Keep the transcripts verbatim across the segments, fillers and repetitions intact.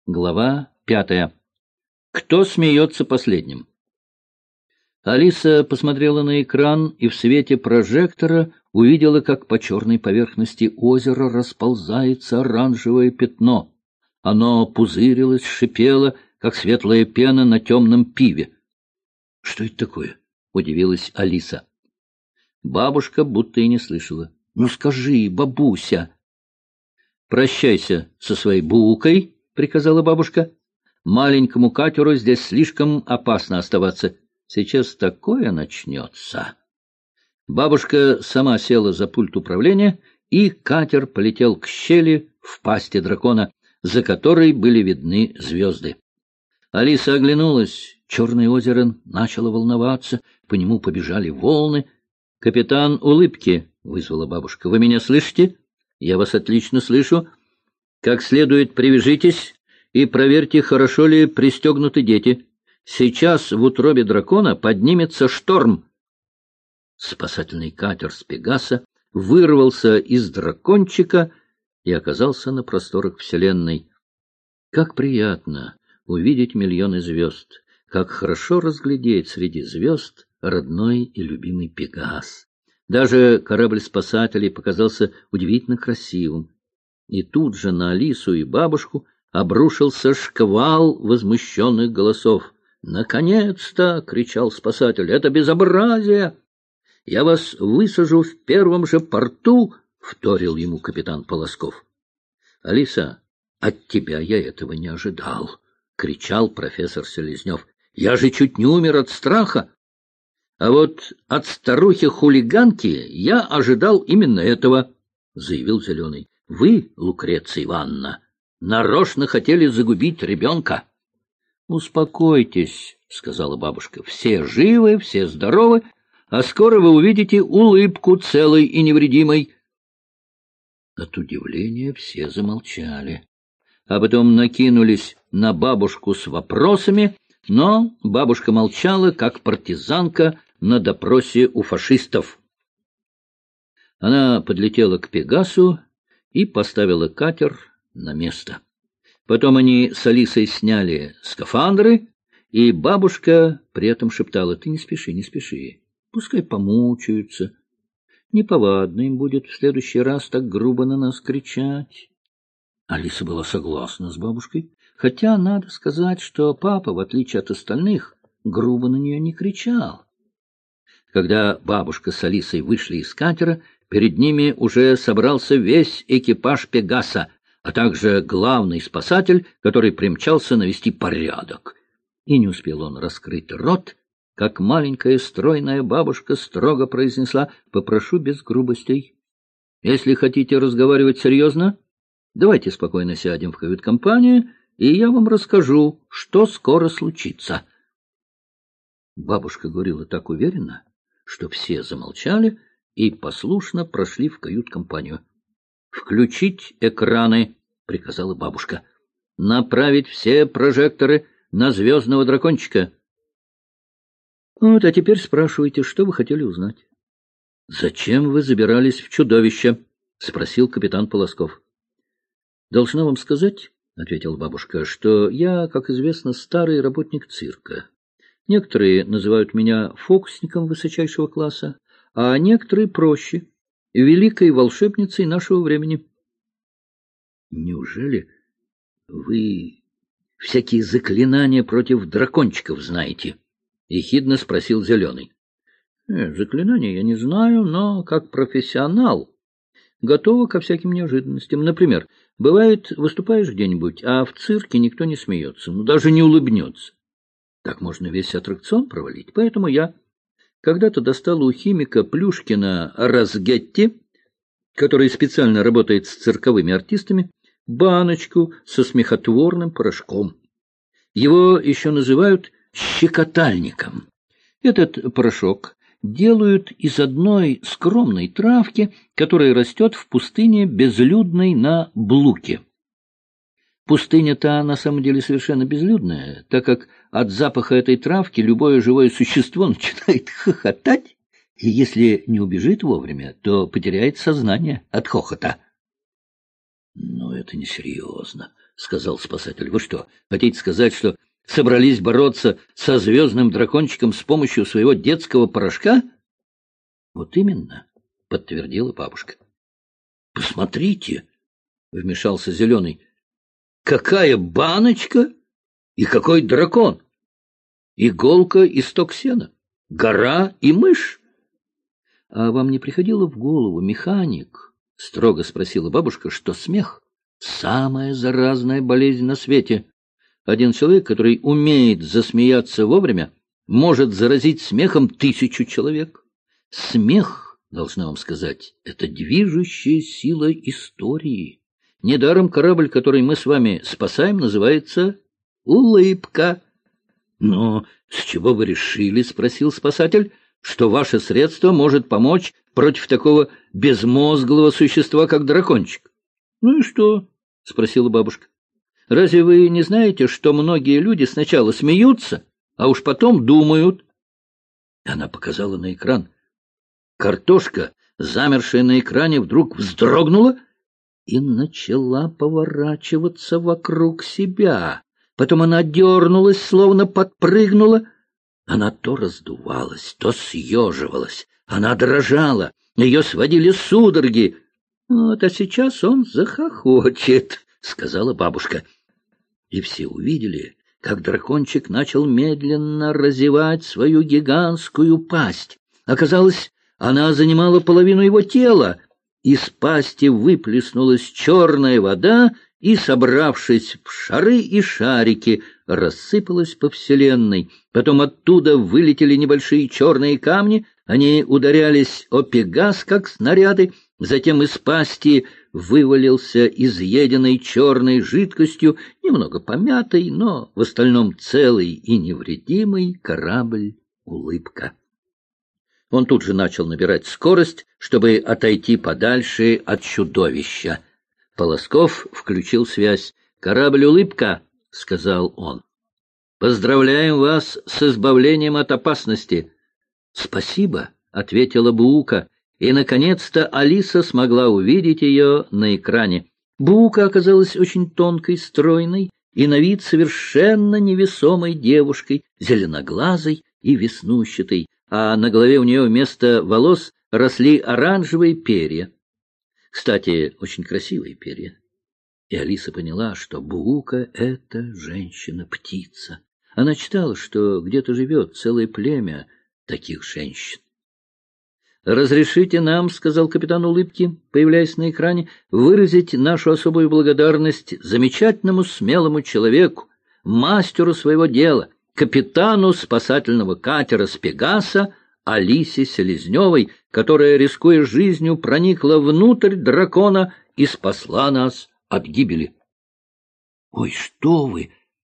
Глава пятая. Кто смеется последним? Алиса посмотрела на экран и в свете прожектора увидела, как по черной поверхности озера расползается оранжевое пятно. Оно пузырилось, шипело, как светлая пена на темном пиве. — Что это такое? — удивилась Алиса. Бабушка будто и не слышала. — Ну скажи, бабуся! — Прощайся со своей букой, — приказала бабушка. — Маленькому катеру здесь слишком опасно оставаться. Сейчас такое начнется. Бабушка сама села за пульт управления, и катер полетел к щели в пасти дракона, за которой были видны звезды. Алиса оглянулась. Черное озеро начало волноваться, по нему побежали волны. — Капитан Улыбки, — вызвала бабушка, — вы меня слышите? Я вас отлично слышу. Как следует привяжитесь и проверьте, хорошо ли пристегнуты дети. Сейчас в утробе дракона поднимется шторм. Спасательный катер с Пегаса вырвался из дракончика и оказался на просторах Вселенной. Как приятно увидеть миллионы звезд, как хорошо разглядеть среди звезд родной и любимый Пегас. Даже корабль спасателей показался удивительно красивым. И тут же на Алису и бабушку обрушился шквал возмущенных голосов. «Наконец-то!» — кричал спасатель. «Это безобразие! Я вас высажу в первом же порту!» — вторил ему капитан Полосков. «Алиса, от тебя я этого не ожидал!» — кричал профессор Селезнев. «Я же чуть не умер от страха! А вот от старухи-хулиганки я ожидал именно этого!» — заявил Зеленый. «Вы, Лукреция Ивановна, нарочно хотели загубить ребенка!» «Успокойтесь», — сказала бабушка. «Все живы, все здоровы, а скоро вы увидите улыбку целой и невредимой». От удивления все замолчали, а потом накинулись на бабушку с вопросами, но бабушка молчала, как партизанка на допросе у фашистов. Она подлетела к Пегасу и поставила катер на место. Потом они с Алисой сняли скафандры, и бабушка при этом шептала: «Ты не спеши, не спеши, пускай помучаются. Неповадно им будет в следующий раз так грубо на нас кричать». Алиса была согласна с бабушкой, хотя надо сказать, что папа, в отличие от остальных, грубо на нее не кричал. Когда бабушка с Алисой вышли из катера, перед ними уже собрался весь экипаж Пегаса, а также главный спасатель, который примчался навести порядок. И не успел он раскрыть рот, как маленькая стройная бабушка строго произнесла: «Попрошу без грубостей. Если хотите разговаривать серьезно, давайте спокойно сядем в кают-компанию, и я вам расскажу, что скоро случится». Бабушка говорила так уверенно, что все замолчали и послушно прошли в кают-компанию. «Включить экраны», — приказала бабушка. «Направить все прожекторы на звездного дракончика». «Вот, а теперь спрашивайте, что вы хотели узнать». «Зачем вы забирались в чудовище?» — спросил капитан Полосков. «Должна вам сказать, — ответила бабушка, — что я, как известно, старый работник цирка. Некоторые называют меня фокусником высочайшего класса, а некоторые проще — великой волшебницей нашего времени». «Неужели вы всякие заклинания против дракончиков знаете?» — ехидно спросил Зеленый. «Э, заклинания я не знаю, но как профессионал готова ко всяким неожиданностям. Например, бывает, выступаешь где-нибудь, а в цирке никто не смеется, ну даже не улыбнется. Так можно весь аттракцион провалить. Поэтому я когда-то достала у химика Плюшкина Разгетти, который специально работает с цирковыми артистами, баночку со смехотворным порошком. Его еще называют щекотальником. Этот порошок делают из одной скромной травки, которая растет в пустыне безлюдной на Блуке. Пустыня-то на самом деле совершенно безлюдная, так как от запаха этой травки любое живое существо начинает хохотать, и если не убежит вовремя, то потеряет сознание от хохота. — Но это несерьезно, — сказал спасатель. — Вы что, хотите сказать, что собрались бороться со звездным дракончиком с помощью своего детского порошка? — Вот именно, — подтвердила бабушка. — Посмотрите, — вмешался Зеленый, — какая баночка и какой дракон! Иголка и сток сена, гора и мышь. — А вам не приходило в голову, механик, — строго спросила бабушка, — что смех — самая заразная болезнь на свете? Один человек, который умеет засмеяться вовремя, может заразить смехом тысячу человек. Смех, должна вам сказать, это движущая сила истории. Недаром корабль, который мы с вами спасаем, называется «Улыбка». — Но с чего вы решили, — спросил спасатель, — что ваше средство может помочь против такого безмозглого существа, как дракончик? — Ну и что? — спросила бабушка. — Разве вы не знаете, что многие люди сначала смеются, а уж потом думают? Она показала на экран. Картошка, замершая на экране, вдруг вздрогнула и начала поворачиваться вокруг себя. Потом она дернулась, словно подпрыгнула. Она то раздувалась, то съеживалась. Она дрожала, ее сводили судороги. — Вот, а сейчас он захохочет, — сказала бабушка. И все увидели, как дракончик начал медленно разевать свою гигантскую пасть. Оказалось, она занимала половину его тела. Из пасти выплеснулась черная вода и, собравшись в шары и шарики, рассыпалась по вселенной. Потом оттуда вылетели небольшие черные камни, они ударялись о Пегас, как снаряды. Затем из пасти вывалился изъеденный черной жидкостью, немного помятый, но в остальном целый и невредимый корабль «Улыбка». Он тут же начал набирать скорость, чтобы отойти подальше от чудовища. Полосков включил связь. «Корабль «Улыбка», — сказал он. «Поздравляем вас с избавлением от опасности». «Спасибо», — ответила Буука, и, наконец-то, Алиса смогла увидеть ее на экране. Буука оказалась очень тонкой, стройной и на вид совершенно невесомой девушкой, зеленоглазой и веснущатой, а на голове у нее вместо волос росли оранжевые перья. Кстати, очень красивые перья. И Алиса поняла, что Буука — это женщина-птица. Она читала, что где-то живет целое племя таких женщин. «Разрешите нам, — сказал капитан Улыбки, появляясь на экране, — выразить нашу особую благодарность замечательному смелому человеку, мастеру своего дела, капитану спасательного катера с Пегаса Алисе Селезневой, которая, рискуя жизнью, проникла внутрь дракона и спасла нас от гибели». «Ой, что вы!»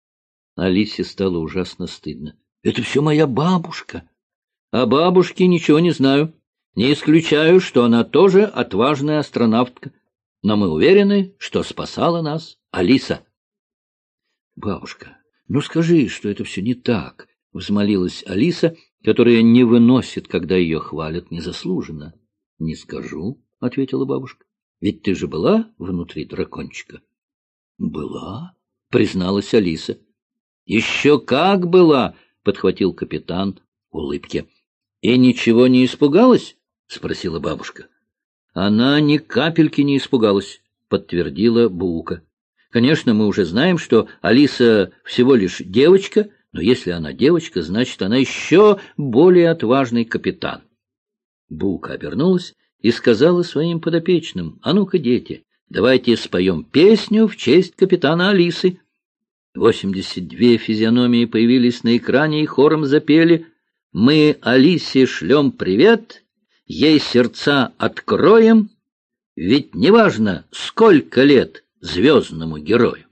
Алисе стало ужасно стыдно. «Это все моя бабушка». «О бабушке ничего не знаю. Не исключаю, что она тоже отважная астронавтка, но мы уверены, что спасала нас Алиса». «Бабушка, ну скажи, что это все не так», — взмолилась Алиса, которая не выносит, когда ее хвалят незаслуженно. — Не скажу, — ответила бабушка. — Ведь ты же была внутри дракончика? — Была, — призналась Алиса. — Еще как была, — подхватил капитан Улыбки. — И ничего не испугалась? — спросила бабушка. — Она ни капельки не испугалась, — подтвердила Буука. — Конечно, мы уже знаем, что Алиса всего лишь девочка, но если она девочка, значит, она еще более отважный капитан. Буука обернулась и сказала своим подопечным: — А ну-ка, дети, давайте споем песню в честь капитана Алисы. Восемьдесят две физиономии появились на экране и хором запели: «Мы Алисе шлем привет, ей сердца откроем, ведь неважно, сколько лет звездному герою».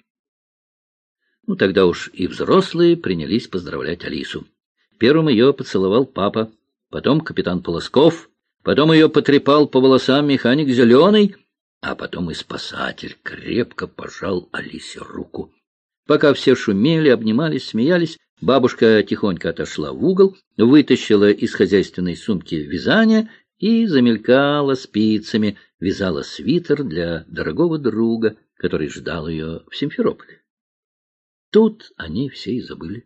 Ну, тогда уж и взрослые принялись поздравлять Алису. Первым ее поцеловал папа, потом капитан Полосков, потом ее потрепал по волосам механик Зеленый, а потом и спасатель крепко пожал Алисе руку. Пока все шумели, обнимались, смеялись, бабушка тихонько отошла в угол, вытащила из хозяйственной сумки вязание и замелькала спицами, вязала свитер для дорогого друга. который ждал ее в Симферополе. Тут они все и забыли.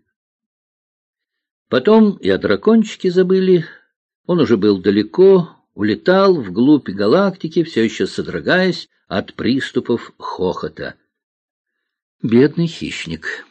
Потом и о дракончике забыли. Он уже был далеко, улетал вглубь галактики, все еще содрогаясь от приступов хохота. Бедный хищник.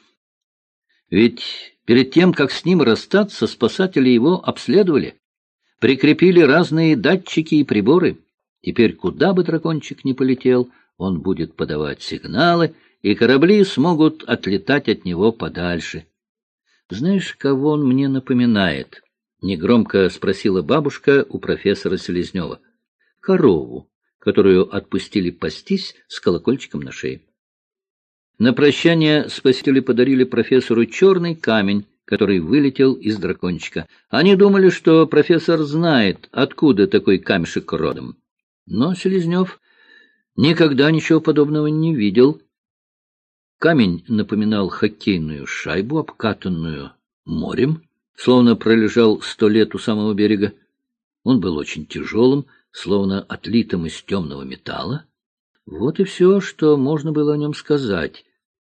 Ведь перед тем, как с ним расстаться, спасатели его обследовали, прикрепили разные датчики и приборы. Теперь, куда бы дракончик ни полетел, он будет подавать сигналы, и корабли смогут отлетать от него подальше. «Знаешь, кого он мне напоминает?» — негромко спросила бабушка у профессора Селезнева. «Корову, которую отпустили пастись с колокольчиком на шее». На прощание спасители подарили профессору черный камень, который вылетел из дракончика. Они думали, что профессор знает, откуда такой камешек родом. Но Селезнев никогда ничего подобного не видел. Камень напоминал хоккейную шайбу, обкатанную морем, словно пролежал сто лет у самого берега. Он был очень тяжелым, словно отлитым из темного металла. Вот и все, что можно было о нем сказать.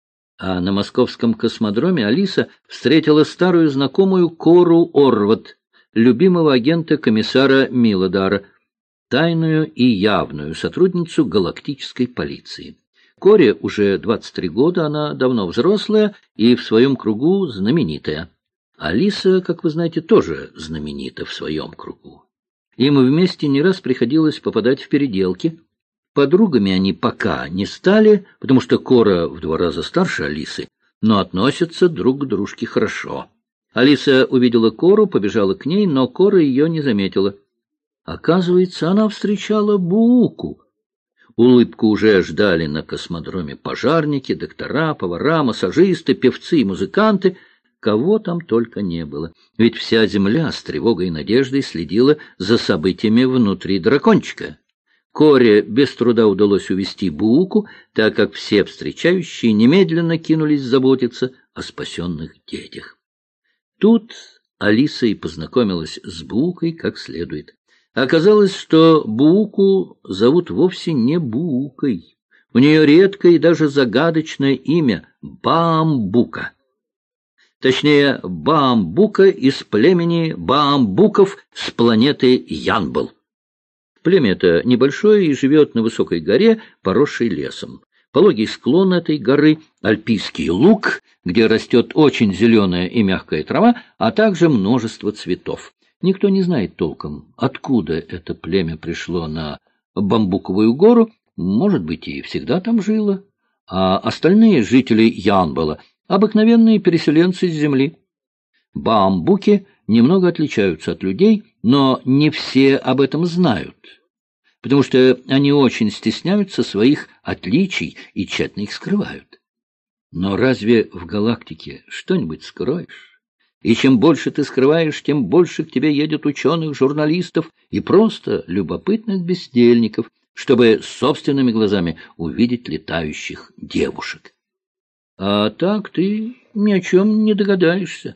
А на московском космодроме Алиса встретила старую знакомую Кору Орват, любимого агента комиссара Милодара, тайную и явную сотрудницу галактической полиции. Коре уже двадцать три года, она давно взрослая и в своем кругу знаменитая. Алиса, как вы знаете, тоже знаменита в своем кругу. Им вместе не раз приходилось попадать в переделки. Подругами они пока не стали, потому что Кора в два раза старше Алисы, но относятся друг к дружке хорошо. Алиса увидела Кору, побежала к ней, но Кора ее не заметила. Оказывается, она встречала Бууку. Улыбку уже ждали на космодроме пожарники, доктора, повара, массажисты, певцы и музыканты. Кого там только не было. Ведь вся Земля с тревогой и надеждой следила за событиями внутри дракончика. Коре без труда удалось увести Бууку, так как все встречающие немедленно кинулись заботиться о спасенных детях. Тут Алиса и познакомилась с Буукой как следует. Оказалось, что Бууку зовут вовсе не Буукой. У нее редкое и даже загадочное имя — Баамбука. Точнее, Баамбука из племени Баамбуков с планеты Янбл. Племя это небольшое и живет на высокой горе, поросшей лесом. Пологий склон этой горы — альпийский луг, где растет очень зеленая и мягкая трава, а также множество цветов. Никто не знает толком, откуда это племя пришло на Бамбуковую гору, может быть, и всегда там жило, а остальные жители Янбола — обыкновенные переселенцы с земли. Баамбуки немного отличаются от людей, но не все об этом знают, потому что они очень стесняются своих отличий и тщательно их скрывают. Но разве в галактике что-нибудь скроешь? И чем больше ты скрываешь, тем больше к тебе едет ученых, журналистов и просто любопытных бездельников, чтобы собственными глазами увидеть летающих девушек. А так ты ни о чем не догадаешься.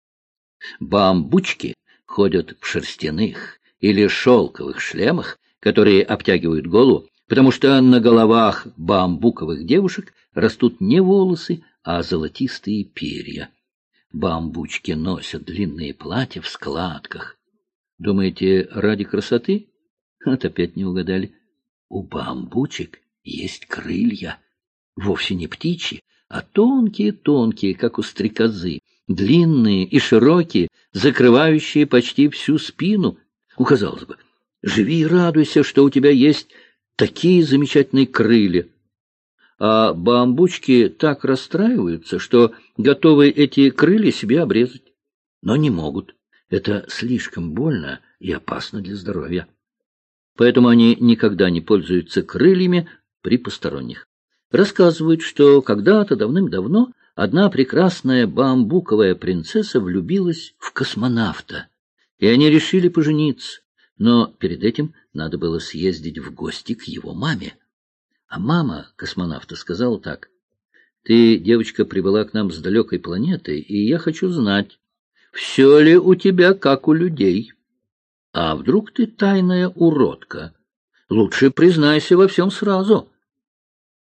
Бамбучки ходят в шерстяных или шелковых шлемах, которые обтягивают голову, потому что на головах бамбуковых девушек растут не волосы, а золотистые перья. Бамбучки носят длинные платья в складках. Думаете, ради красоты? Вот опять не угадали. У бамбучек есть крылья. Вовсе не птичьи, а тонкие-тонкие, как у стрекозы, длинные и широкие, закрывающие почти всю спину. Ну, казалось бы, живи и радуйся, что у тебя есть такие замечательные крылья. А бамбучки так расстраиваются, что готовы эти крылья себе обрезать. Но не могут. Это слишком больно и опасно для здоровья. Поэтому они никогда не пользуются крыльями при посторонних. Рассказывают, что когда-то давным-давно одна прекрасная бамбуковая принцесса влюбилась в космонавта, и они решили пожениться. Но перед этим надо было съездить в гости к его маме. А мама космонавта сказала так: «Ты, девочка, прибыла к нам с далекой планеты, и я хочу знать, все ли у тебя как у людей. А вдруг ты тайная уродка? Лучше признайся во всем сразу».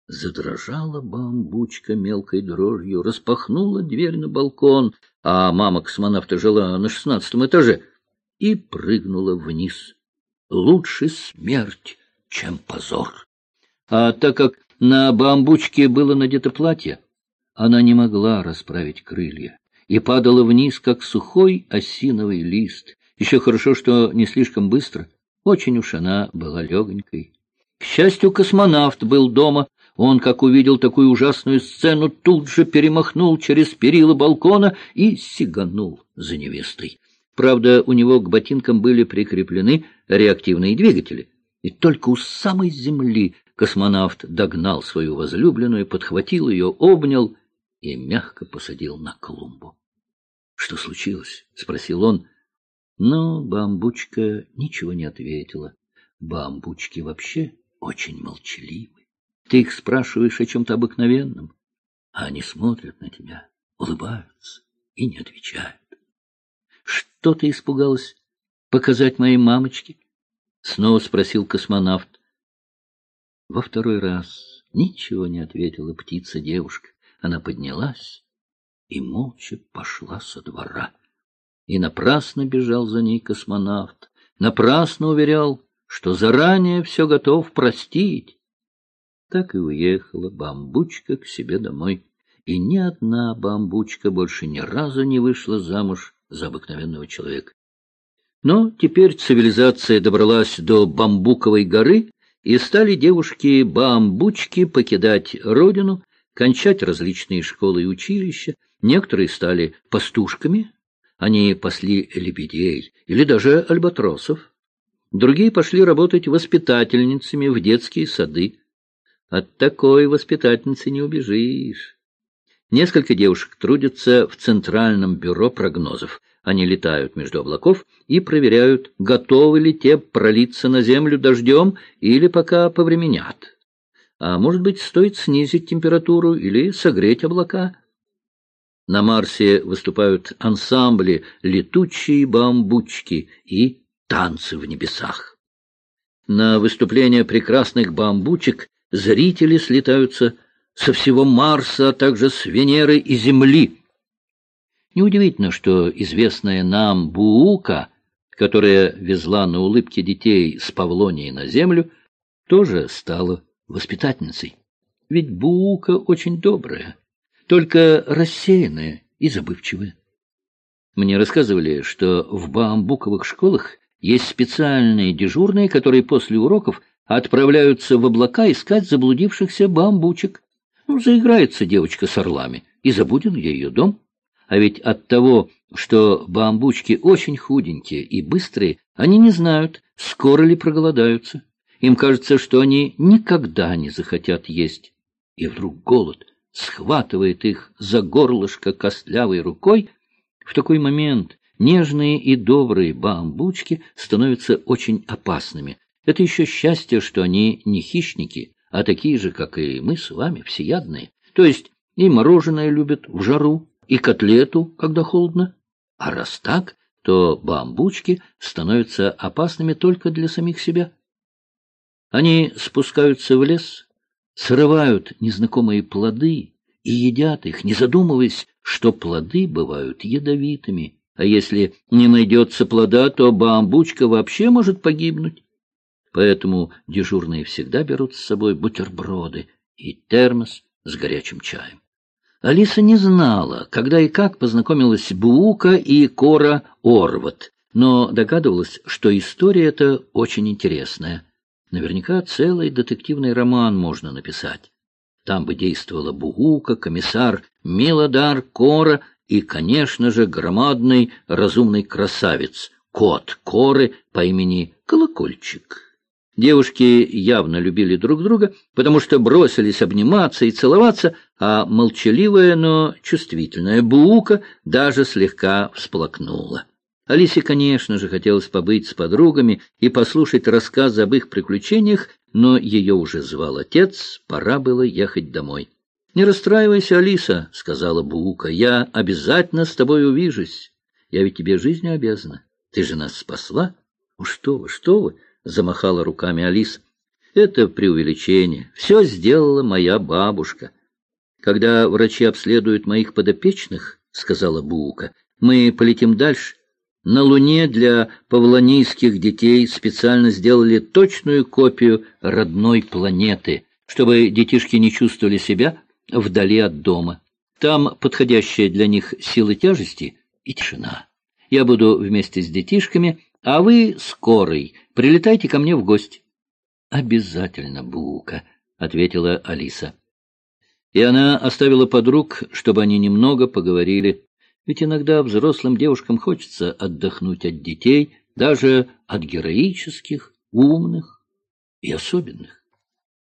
Задрожала бамбучка мелкой дрожью, распахнула дверь на балкон, а мама космонавта жила на шестнадцатом этаже, и прыгнула вниз. Лучше смерть, чем позор. А так как на бамбучке было надето платье, она не могла расправить крылья и падала вниз, как сухой осиновый лист. Еще хорошо, что не слишком быстро. Очень уж она была легонькой. К счастью, космонавт был дома. Он, как увидел такую ужасную сцену, тут же перемахнул через перила балкона и сиганул за невестой. Правда, у него к ботинкам были прикреплены реактивные двигатели. И только у самой земли космонавт догнал свою возлюбленную, подхватил ее, обнял и мягко посадил на клумбу. — Что случилось? — спросил он. Но бамбучка ничего не ответила. Бамбучки вообще очень молчаливы. Ты их спрашиваешь о чем-то обыкновенном, а они смотрят на тебя, улыбаются и не отвечают. — Что ты испугалась? Показать моей мамочке? — снова спросил космонавт. Во второй раз ничего не ответила птица-девушка. Она поднялась и молча пошла со двора. И напрасно бежал за ней космонавт, напрасно уверял, что заранее все готов простить. Так и уехала бамбучка к себе домой, и ни одна бамбучка больше ни разу не вышла замуж за обыкновенного человека. Но теперь цивилизация добралась до Бамбуковой горы, и стали девушки-бамбучки покидать родину, кончать различные школы и училища. Некоторые стали пастушками, они пасли лебедей или даже альбатросов. Другие пошли работать воспитательницами в детские сады. От такой воспитательницы не убежишь. Несколько девушек трудятся в Центральном бюро прогнозов. Они летают между облаков и проверяют, готовы ли те пролиться на землю дождем или пока повременят. А может быть, стоит снизить температуру или согреть облака. На Марсе выступают ансамбли «Летучие бамбучки» и «Танцы в небесах». На выступления прекрасных бамбучек зрители слетаются со всего Марса, а также с Венеры и Земли. Неудивительно, что известная нам Буука, которая везла на улыбке детей с Павлонии на Землю, тоже стала воспитательницей. Ведь Буука очень добрая, только рассеянная и забывчивая. Мне рассказывали, что в бамбуковых школах есть специальные дежурные, которые после уроков отправляются в облака искать заблудившихся бамбучек. Ну, заиграется девочка с орлами, и забудет ее дом. А ведь от того, что бамбучки очень худенькие и быстрые, они не знают, скоро ли проголодаются. Им кажется, что они никогда не захотят есть. И вдруг голод схватывает их за горлышко костлявой рукой. В такой момент нежные и добрые бамбучки становятся очень опасными. Это еще счастье, что они не хищники, а такие же, как и мы с вами, всеядные. То есть и мороженое любят в жару, и котлету, когда холодно. А раз так, то бамбучки становятся опасными только для самих себя. Они спускаются в лес, срывают незнакомые плоды и едят их, не задумываясь, что плоды бывают ядовитыми. А если не найдется плода, то бамбучка вообще может погибнуть. Поэтому дежурные всегда берут с собой бутерброды и термос с горячим чаем. Алиса не знала, когда и как познакомилась Буука и Кора Орвот, но догадывалась, что история эта очень интересная. Наверняка целый детективный роман можно написать. Там бы действовала Буука, комиссар Милодар, Кора и, конечно же, громадный разумный красавец, кот Коры по имени Колокольчик. Девушки явно любили друг друга, потому что бросились обниматься и целоваться, а молчаливая, но чувствительная Буука даже слегка всплакнула. Алисе, конечно же, хотелось побыть с подругами и послушать рассказы об их приключениях, но ее уже звал отец, пора было ехать домой. — Не расстраивайся, Алиса, — сказала Буука, — я обязательно с тобой увижусь. Я ведь тебе жизнью обязана. Ты же нас спасла. — Что вы, что вы! — замахала руками Алиса. — Это преувеличение. Все сделала моя бабушка. Когда врачи обследуют моих подопечных, — сказала Буука, — мы полетим дальше. На Луне для павлонийских детей специально сделали точную копию родной планеты, чтобы детишки не чувствовали себя вдали от дома. Там подходящая для них сила тяжести и тишина. Я буду вместе с детишками, а вы, скорый, прилетайте ко мне в гости. — Обязательно, Буука, — ответила Алиса. И она оставила подруг, чтобы они немного поговорили. Ведь иногда взрослым девушкам хочется отдохнуть от детей, даже от героических, умных и особенных.